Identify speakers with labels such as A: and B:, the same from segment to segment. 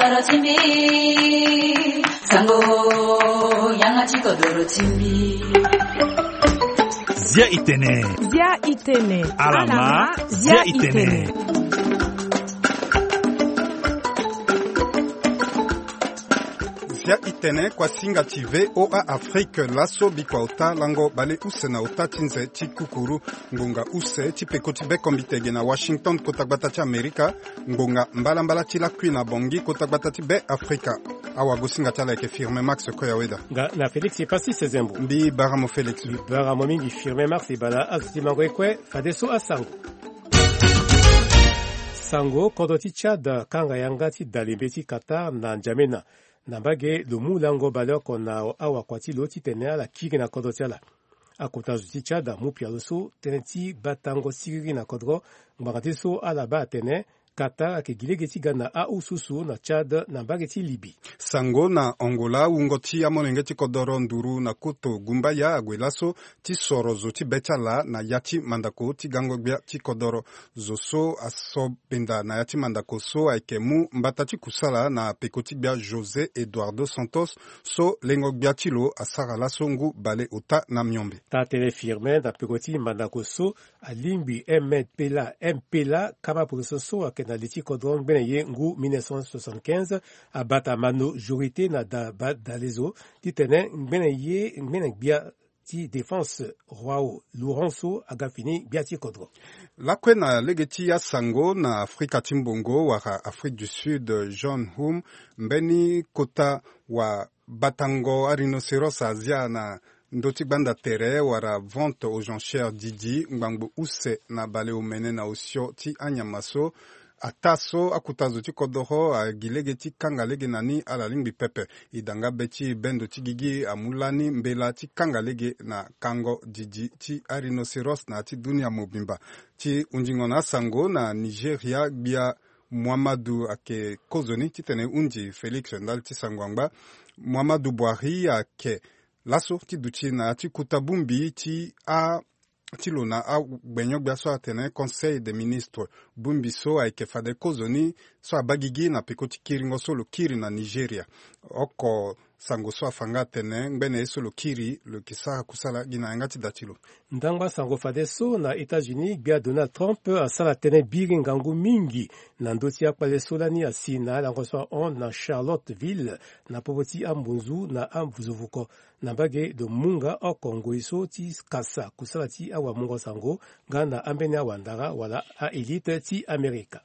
A: kodoro chimbi sango yangachi kodoro chimbi
B: Zia itene alama zia itene
C: Zia itene kwa singa tive oa Afrique laso bikwa ota lango bale use na ota tinze chikukuru ngunga use chipeko tibe kombitege na Washington kotagbata cha Amerika ngunga mbala chila kui na bongi kotagbata tibe Afrika awa gosinga chala eke firme Max koya weda
D: na Felix ipasi sezembo
C: mbi baramo Felix
D: baramo mingi firme Max ibala azimango ekwe fadeso asango sango kodoti Chad kanga yangati dalimbeti Qatar na Njamena Nambage lumulango baloko na awa kwati loti tene la kigi na kodoti ala akota zuti Chad mupia loso teneti batango siri na kodro mbagatiso ala ba tene Qatar ke gilegeti gana a ususu na Chad na bageti Libi
C: sango na Angola ungoti amolengeti kodoro nduru na kuto gumba ya agwelaso ti sorozo ti betala na yati mandako ti gango bia ti kodoro zoso aso benda na yati mandako so aikemu mbata ti kusala na pekoti bia José Eduardo Santos so lengo bia ti lo asara la songu bale ota na miombe
D: ta tele firme na pekoti mandako so alimbi mpela kama so na liti kodron beneye ngu 1975 abata mano jorité na da lezo titene beneye bia ti défense roi Lourenço agafini bia ti kodron
C: lakwe na legeti ya sango na Afrika timbongo waka Afrique du Sud John Hum mbeni kota wa batango a rhinocéros azia na ndoti banda tere wara vente aux enchères Didi ngbango use na bale omene na osio ti anyamaso ataso akutazo ti kodoro agilege ti kangalege nani ala lingbi pepe idanga beti bendo ti gigi amulani mbela ti kangalege na kango Didi ti rhinocéros na ti dunia mobimba ti unjingo na sango na Nigeria bia Muhammadu ake kozoni ti tene unji Felix ndal ti sangwangba Muhammadu Buhari ake laso ti duchi na ti kutabumbi ti lona a gbenyo bia so atene conseil des ministres bumbi so aike fade kozoni so abagigi na pekoti kiringo so lo kiri na Nigeria oko sango so afanga tene ngbene so lo kiri lo kisara kusala gina ngati datilo
D: ndangba sango fade so na États-Unis bia Donald Trump asala tene biri ngangu mingi na ndoti akpale solani asina la ngoso on na Charlottesville na poboti ambunzu na ambuzuvuko na bage do munga o Kongo iso ti kasa kusala ti awa mungo sango gana ambene awandara wala a elite ti Amerika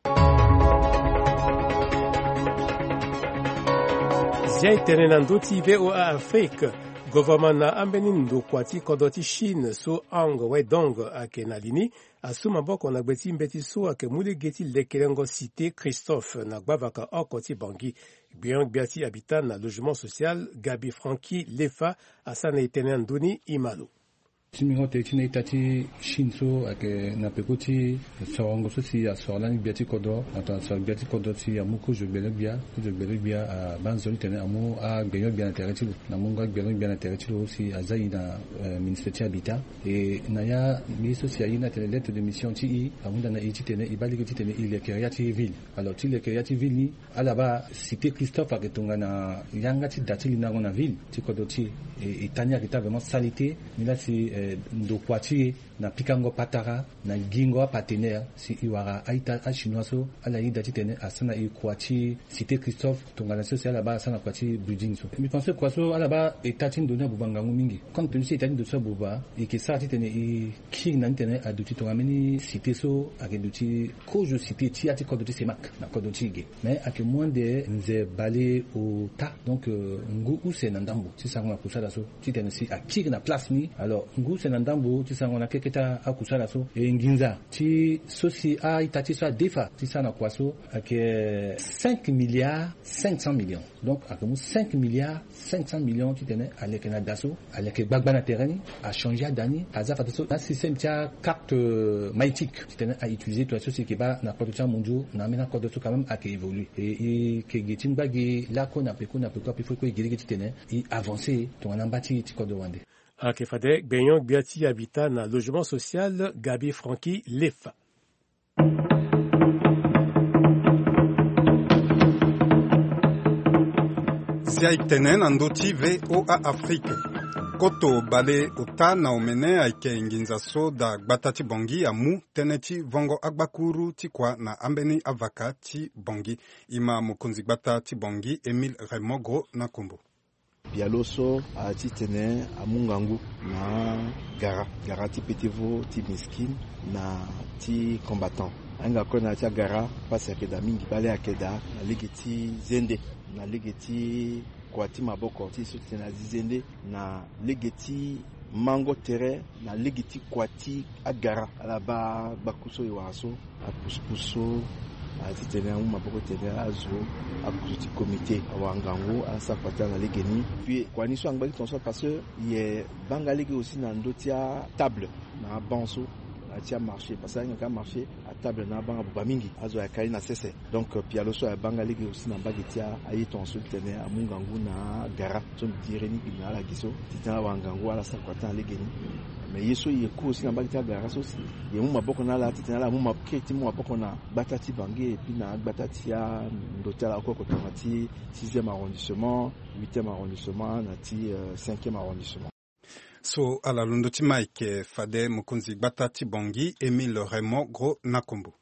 D: zia itene na ndoti VOA Afrique Gouvernement na ambeni ndokwati kodoti Chine so ang wedong ake na lini asuma boko na gbeti mbeti so ake mule geti lekelengo cité Christophe na gbavaka okoti bangi biati habitant na logement social Gabi Franki Lefa asana itene ndoni imalo
E: Timingo tekine itati shinso ake na pekoti sorongo so si asorlani biati kodo ata so biati kodo si amuko je belebia a banzoli tene amu a gbenyo bia na teretilo na munga gbenyo bia na teretilo si azai na ministère habitat et na ya ministre si aina tele lettre de mission ti amunda na iti tene ibali ki tene ile keriati ville alors ti le keriati ville ni alaba cité Christophe ake tonga na yanga ti datili na ngona ville ti kodo ti et tania qui était vraiment salité mais là c'est ndokwati na pikango patara na gingo partenaire si iwara aita a chinoiso ala ida titene asana ikwati cité Christophe tongana social là-bas asana kwati building so mais pensez quoi so là-bas etatin dona bubanga mingi quand tu sais etatin de so buba et que ça titene i ki na titene aduti tongameni cité so akeduti ko je cité ti ati kodoti semak na kodoti ge mais ake moins de nze balé au ta donc ngu ou c'est nandambo si ça ngwa kusala so titene si akiki na place ni alors ngu c'est nandambo ti ça ngona keketa akusala so e nginza ti sosi a itati so defa ti ça na kwaso ake 5 milliards 500 millions donc akemu 5 milliards 500 millions titene aleke na daso aleke gbagba na terrain a changer à dani azafa so na système tia carte maïtique titene a utiliser toi sosi ke ba na production mondiaux na mena code so quand même a évoluer et ke getim bagi la ko na peko puis faut ko gele titene et avancer ton ambati ti code wande
D: Akefade Benyon Biati habitat na logement social Gabi Franki Lefa.
C: zia itene na ndoti VOA Afrique. Koto bale ota na omene aike nginza so da gbata ti bongi amu tene ti vongo agbakuru ti kwa na ambeni avaka ti bongi. Ima mukunzi gbata ti bongi Emile Remogro na Kombo.
F: Bialoso a ti tene amungangu na gara ti petevo ti miskin na ti combattant. Anga kona ti gara pasi akeda mingi bale akeda na lege ti zende na lege ti kwati maboko ti so tena zende na lege ti mango tere na lege ti kwati agara ala ba kuso iwaso apuspuso ati tene mu maboko tene azo akuso ti comité awangango asa kwata na lege ni puis kwani so angba ki tonso parce que ye banga lege aussi na ndotia table na banso a marché parce que quand marché à table na banga bamingi azo ya kali na sese donc pialoso ya banga ligi aussi na bagetia ayi ton sultene amungangu na gara son direni bina la giso titana wangangu ala sakwata ligi ni mais yeso yeku aussi na bagetia gara so si ye mu maboko na la titana la mu maboketi mu maboko na batati bangi et puis na batati ya ndotala ko tomati 6e arrondissement 8e arrondissement na ti 5e arrondissement.
C: So ala lundo ti Mike fade mukunzi gbata ti bongi Emile Remogro na Kombo.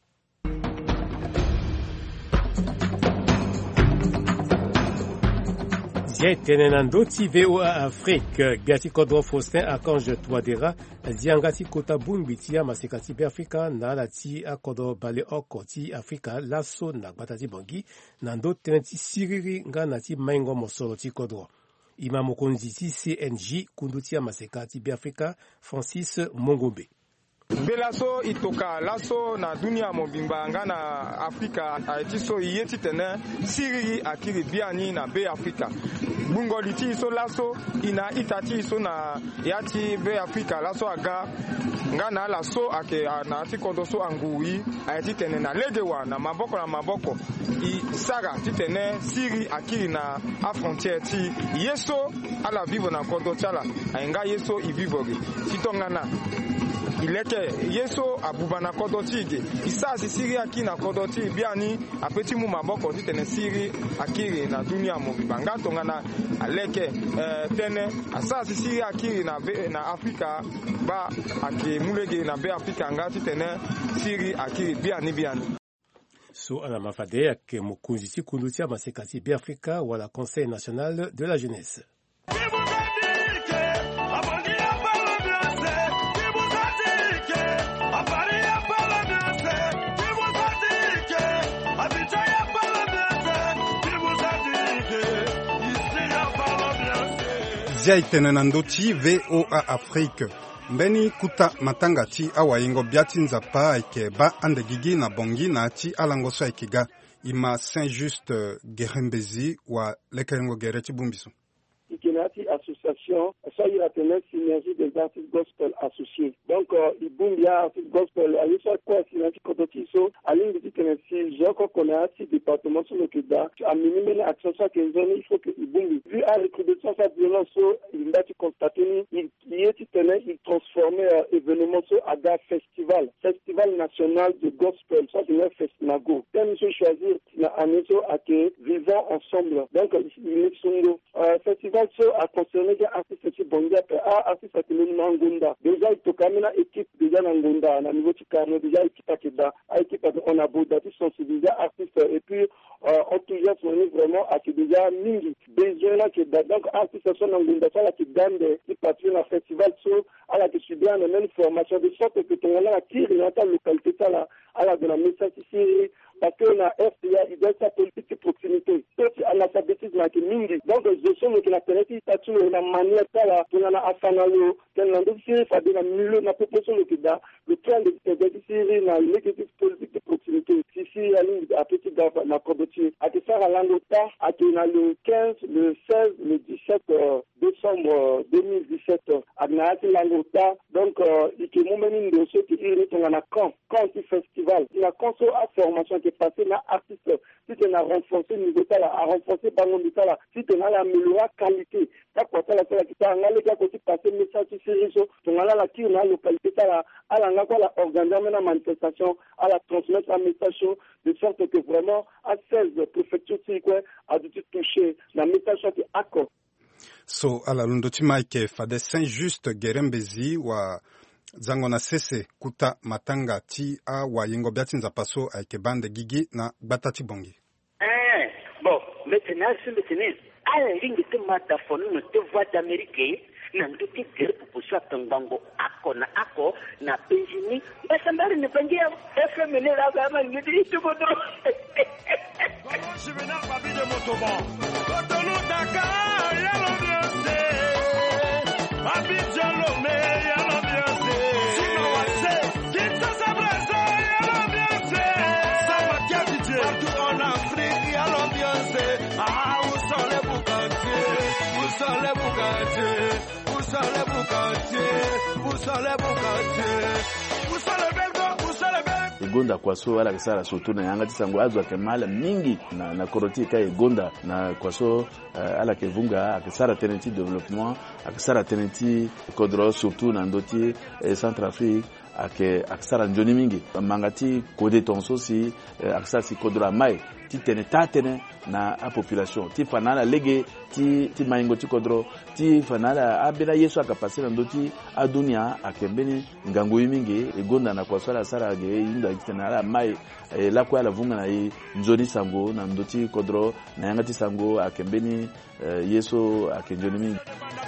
D: Zia itene na ndoti VOA Afrique biati kodro Faustin Archange Touadéra zianga ti kota bungbi ti ya maseka ti Afrika na ala ti akodro bale oko ti Afrika laso na gbata ti bongi na ndo tene ti siriri nga na ti maingo mosolo ti kodro. Ima mokonzi ti CNJ kundu ti ya maseka ti Afrika Francis Mongombe.
G: Belaso itoka laso na dunia mobimba nga na Afrika aiti so yeti tene siriri akiri biani na be Afrika. Bungoli ti so laso ina itati so na yati be Afrika laso aga nga na laso ake na ti kondo so angui aiti tene na legewa na maboko i saga ti tene siri akiri na a frontière ti yeso ala vivo na kondo chala ainga yeso i vivori titongana ileke yeso abuba na kodoti ige isasi siri aki na kodoti biani apeti mu maboko ti tene siri akiri na dunia mobimba nga tongana aleke tene asasi siri akiri na Afrika ba ake mulege na be Afrika nga ti tene siri akiri biani.
D: So ana mafade ake mokunzi ti kundu ti maseka ti Afrika wala Conseil national de la jeunesse.
C: Zia itene na ndoti VOA Afrique. Mbeni kuta matanga ti awaingo biati nzapa aike ba andegigi na bongi na ti alangoso aikiga ima Saint-Just Gerembezi wa lekengo gereti bumbiso.
H: Ikenati association, ça il a tenu synergie des artistes gospel associés. Donc il bumbia artistes gospel, il soit quoi synergie kototiso, aline dit que si je connais un département sur le Keda, à minimum action ça que il faut que il bumbi. Vu à recrudescence sa violence, il a constaté il il transformait événement sur aga festival national de gospel, ça c'est un festival. Quand il choisir na aneso ake vivant ensemble. Donc il est songo festival so a concerné des artistes qui bonga artistes qui nous mangunda. Déjà il tokamina équipe déjà ngunda na niveau Chicago déjà équipe akeda équipe on a boda qui sensibiliser artistes et puis enthousiasme vraiment à que déjà mingi besoin là que donc artistes sont ngunda ça là qui gagne des parties na festival so à la que subir la même formation de sorte que ton là qui dans ta localité ça là à la de la message ici parce que na FCA il doit sa politique de proximité. C'est analphabétisme qui mingi. Donc je sens que la pénétration tatu na manière ça là pour na afanalo tel na dossier fa de la milieu na proposition le kida le plan de série na l'équipe politique de proximité. Ici à ligne à petit gaba na Koboti à te faire à l'angota à na le 15 le 16 le 17 décembre 2017 à na l'angota donc il que moment de ceux qui iront na quand festival la conso à formation qui passé na artiste si tu as renforcé niveau ça à renforcer bango de ça si tu as amélioré qualité ça quoi ça la qui t'a ngale ka côté passer message sur réseau tu as la qui na localité ça à la ngako la organiser na manifestation à la transmettre un message de sorte que vraiment à 16 préfectures c'est quoi a dû toucher na mita shoti ako
C: so ala lundo tima ike fade Saint Just gerembezi wa zango na sese kuta matanga ti a wa yengo biati nzapaso aike bande gigi na batati bongi.
I: Bon, maintenant ala lingi te mata fonu te voix d'Amérique na nduti gere pupusa tangango ako na penjini basambari ne pangia FM ne la gama ngidi tukodo je vais na papi de motoba kotonu taka ya l'ambiance papi jalo me ya l'ambiance sima wase kita sabrasa ya l'ambiance sabatia DJ partout en Afrique ya l'ambiance
J: Igonda kwaso wala kisara sotuna yanga tisango azwa kemala mingi na koroti ka igonda na kwaso ala kevunga akisara tenenti development akisara tenenti kodro surtout na ndoti Centrafrique akisara njoni mingi mangati kode tonso si akisara si kodro mai ti tene tatene na a population ti fanala lege ti maingo ti kodro ti fanala abela yesu akapasi na ndoti adunia akembeni ngangu mingi egonda na kwa swala sara ge inda kitana mai la kwa la vunga na nzoni sango na ndoti kodro na yanga ti sango akembeni yesu akenjoni mingi.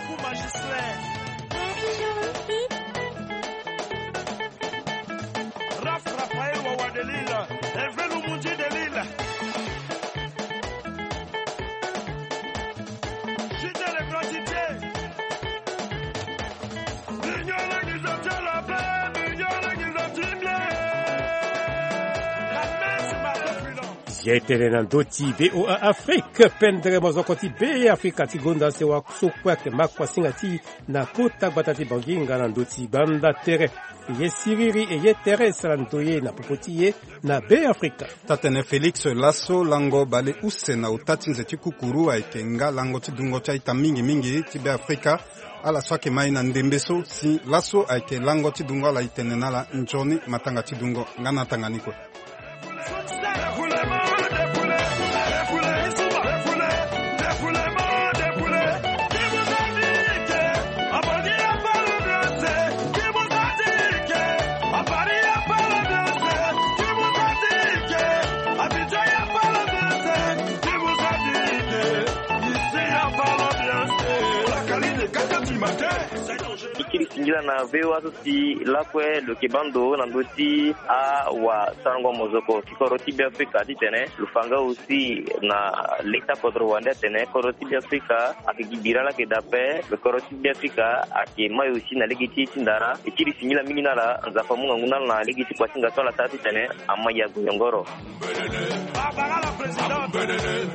D: Yaitele ndoti VOA Afrique pendre mozokoti be Afrika tigonda se wa sokwa ke makwa singati na kota batati banginga na ndoti banda tere ye siriri e ye tere salantoye na popotiye na be Afrika
C: tatene Felix Lasso lango bale use na utati nzeti kukuru aikenga lango tidungo cha ita mingi ti be Afrika ala swake mai na ndembeso si Lasso aike lango tidungo la itenena la njoni matanga tidungo ngana tanganiko.
I: Singila na vewa si lakwe lo kebando na ndoti a wa sango mozoko kikoroti bi Afrika ditene lufanga aussi na leta kodro wanda tene koroti bi Afrika akigibira la kedape le koroti bi Afrika akimai aussi na legiti tindara ikiri singila mingina la nzafa munga nguna na legiti kwa singa tola tati tene amaya guyongoro baba la president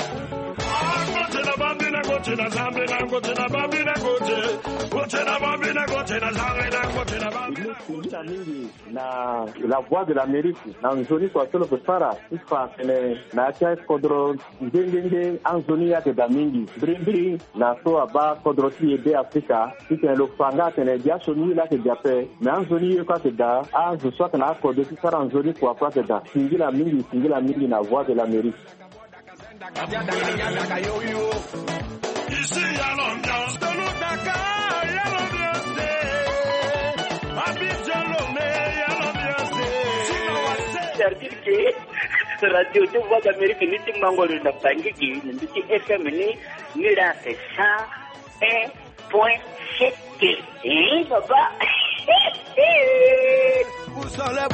H: na la voix de l'Amérique na nzoni kwa solo kusara ifa na cha kodro ngenge anzoni ya de mingi brimbri na so aba kodro ti de Afrika ti lo fanga tene dia soni la ke dia pe na anzoni kwa te da a zo so na kodro ti sara anzoni kwa te da singila mingi na voix de l'Amérique. Ici y'a l'ambiance de l'Outaka, y'a l'ambiance Abidjan Lomé, y'a l'ambiance c'est-à-dire que radio de voix d'Amérique ni ti mangolo na bangiki ni ti FM ni la 101.7 baba vous allez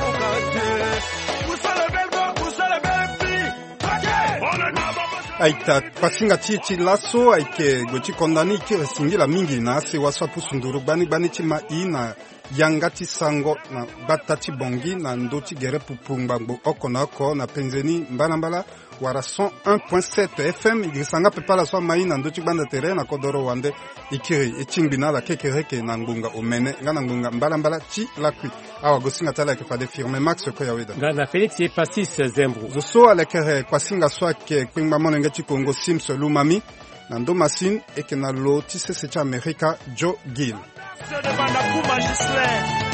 C: aita pasinga ti Lasso aike goti kondani ki singila mingi na se waswa pusunduru bani tima ina yanga ti sango na batati bongi na ndoti gere pupungbango okonako na penzeni mbala wara 101.7 FM igisanga pepala swa mai na ndoti banda tere na kodoro wande ikiri echimbina la kekereke na ngunga omene ngana ngunga mbala ti lakwi awa gosinga tala ke fade firme max ko yaweda
D: ngana Felix e Passis Zembru
C: zo ala kere kwasinga swa ke kwingba monenge ti Kongo Sims Lumami na ndo masin e ke na lo ti sese ti Amerika Joe Gill.